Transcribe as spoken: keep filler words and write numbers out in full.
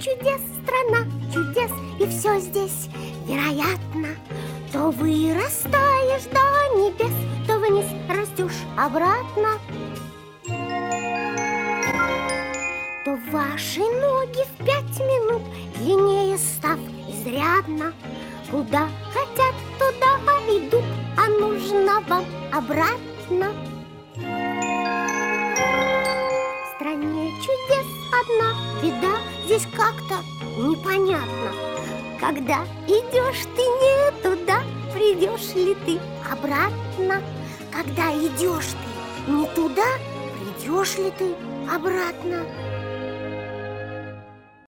чудес, страна чудес, и все здесь вероятно. То вырастаешь до небес, то вниз растешь обратно. То ваши ноги в пять минут длиннее став изрядно. Куда хотят, туда идут, а нужно вам обратно. В стране чудес одна беда, здесь как-то непонятно. Когда идешь ты не туда, придешь ли ты обратно? Когда идешь ты не туда, придешь ли ты обратно?